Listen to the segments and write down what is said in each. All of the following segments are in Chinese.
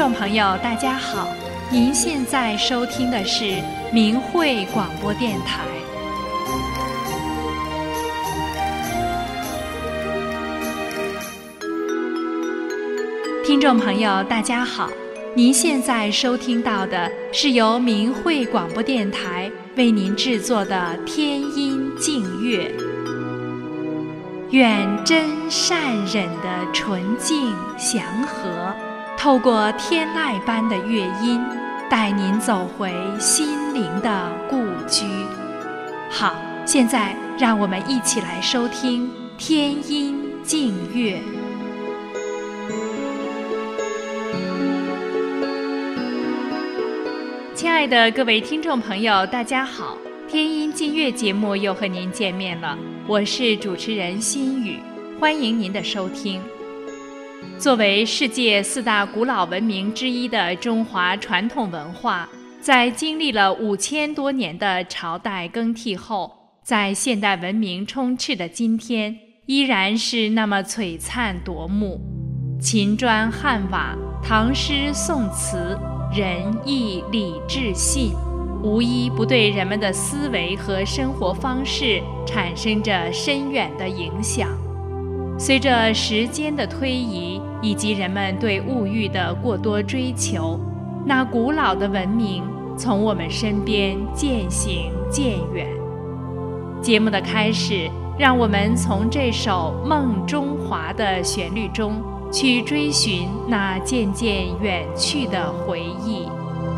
众朋友大家好，您现在收听的是明慧广播电台。听众朋友大家好，您现在收听到的是由明慧广播电台为您制作的天音净乐。愿真善忍的纯净祥和，透过天籁般的乐音，带您走回心灵的故居。好，现在让我们一起来收听天音净乐。亲爱的各位听众朋友大家好，天音净乐节目又和您见面了，我是主持人心雨，欢迎您的收听。作为世界4大古老文明之一的中华传统文化，在经历了5000多年的朝代更替后，在现代文明充斥的今天，依然是那么璀璨夺目。秦砖汉瓦，唐诗宋词，仁义礼智信，无一不对人们的思维和生活方式产生着深远的影响。随着时间的推移以及人们对物欲的过多追求，那古老的文明从我们身边渐行渐远。节目的开始，让我们从这首《梦中华》的旋律中去追寻那渐渐远去的回忆。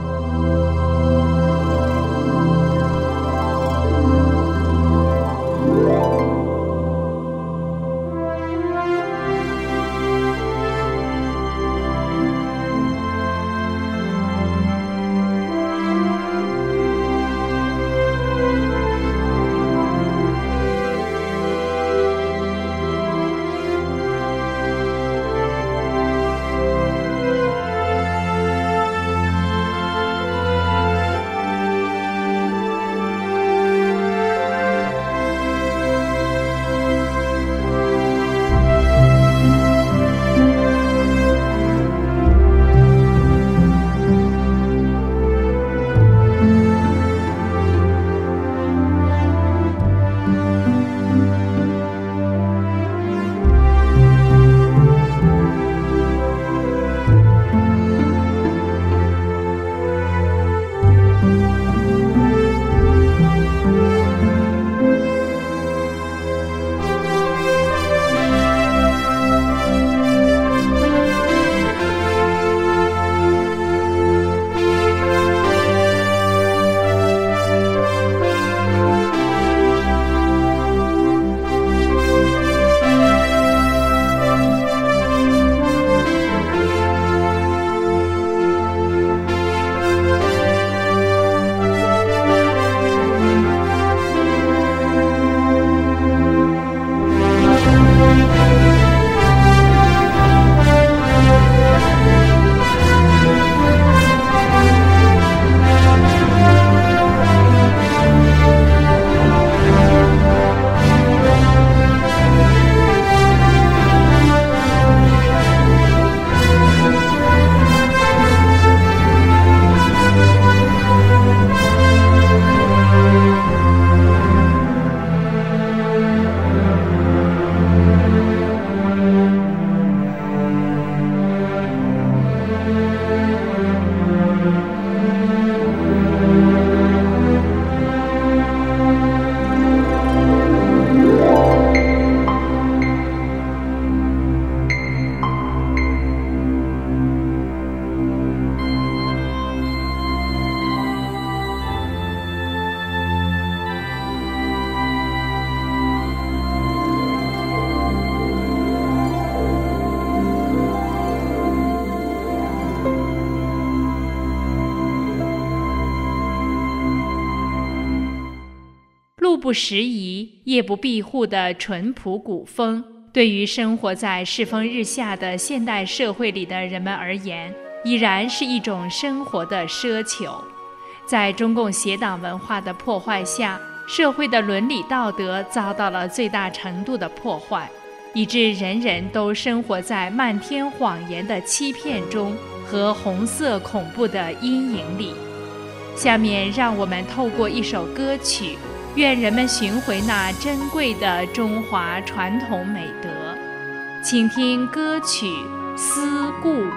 路不拾遗，夜不闭户的淳朴古风，对于生活在世风日下的现代社会里的人们而言，已然是一种生活的奢求。在中共邪党文化的破坏下，社会的伦理道德遭到了最大程度的破坏，以致人人都生活在漫天谎言的欺骗中和红色恐怖的阴影里。下面让我们透过一首歌曲，愿人们寻回那珍贵的中华传统美德。请听歌曲《思故国》。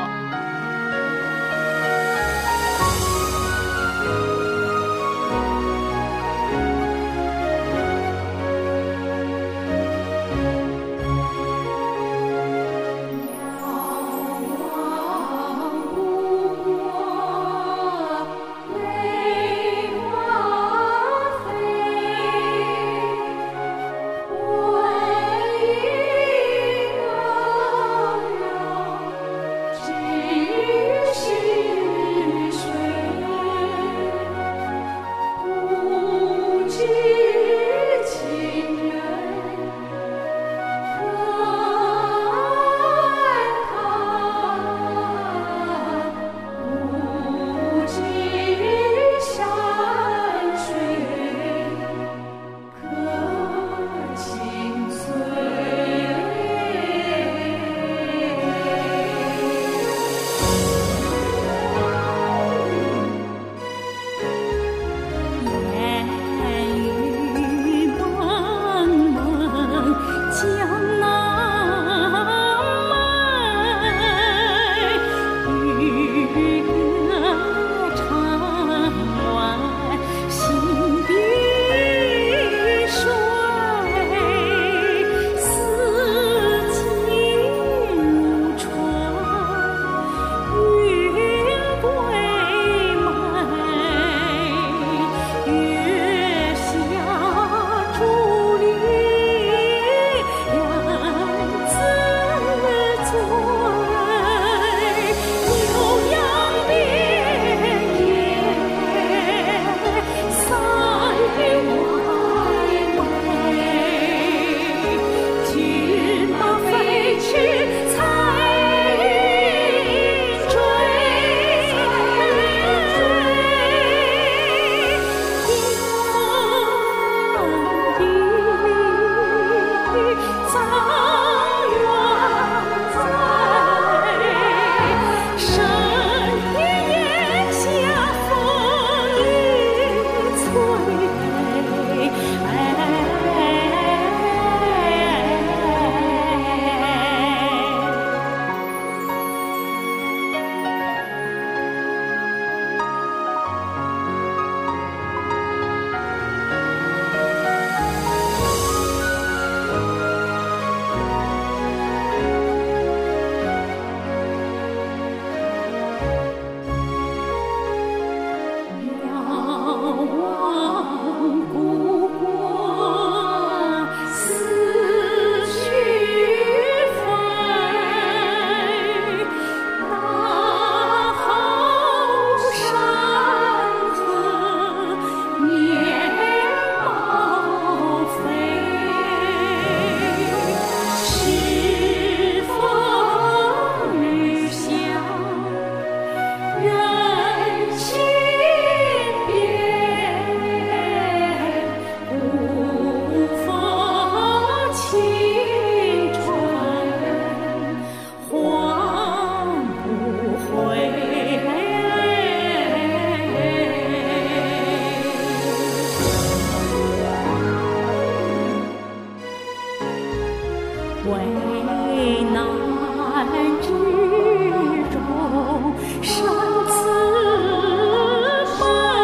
为难之中生慈悲，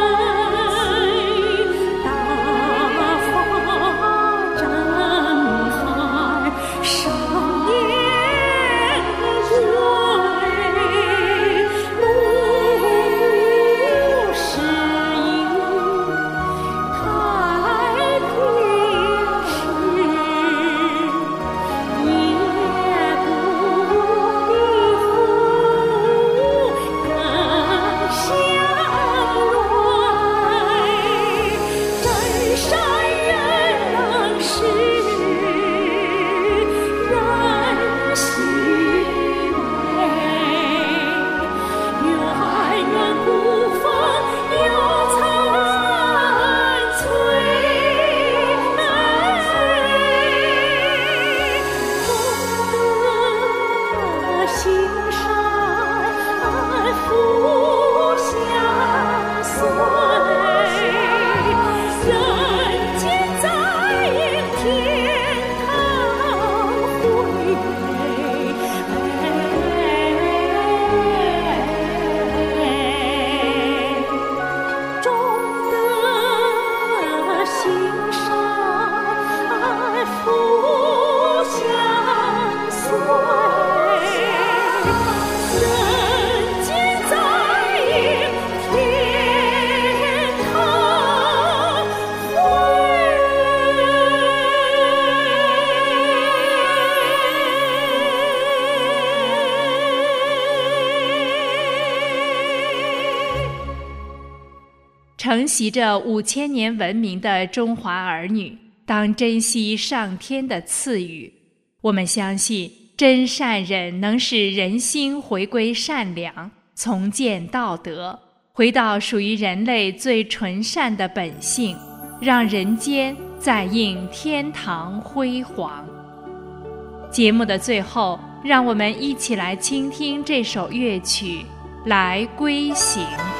大发震撼少年归，路是应太平时。人承袭着5000年文明的中华儿女，当珍惜上天的赐予。我们相信，真善忍能使人心回归善良，重建道德，回到属于人类最纯善的本性，让人间再映天堂辉煌。节目的最后，让我们一起来倾听这首乐曲《来归行》。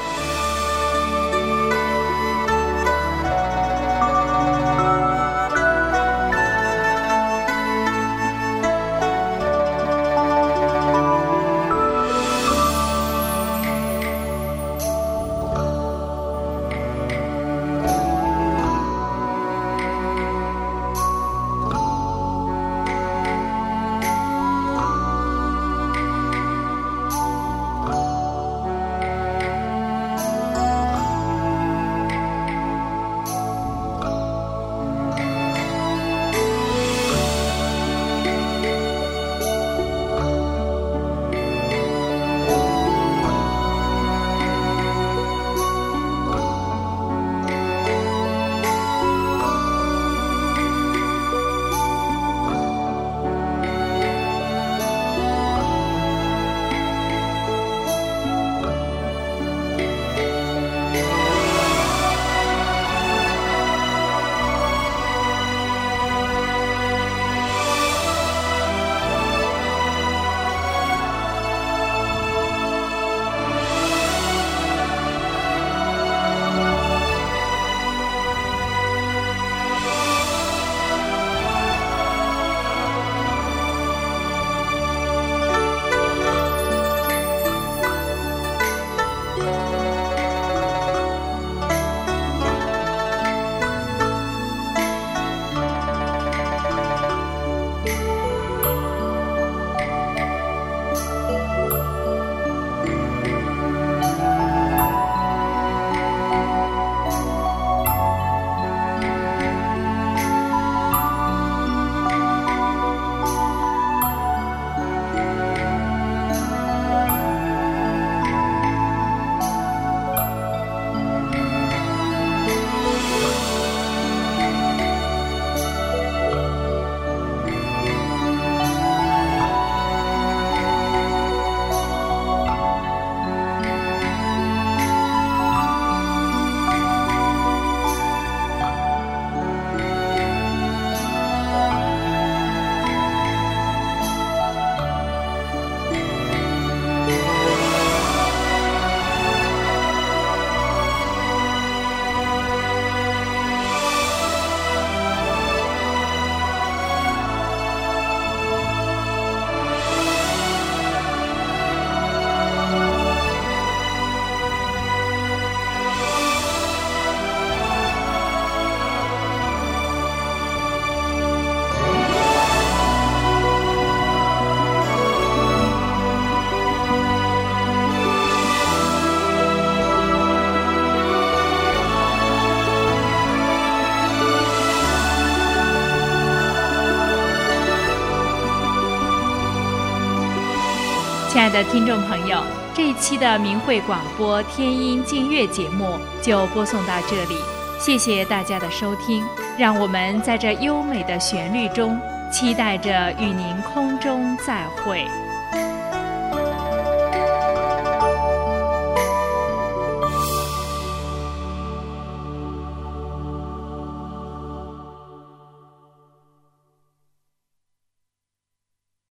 亲爱的听众朋友，这一期的明慧广播天音净月节目就播送到这里，谢谢大家的收听，让我们在这优美的旋律中期待着与您空中再会。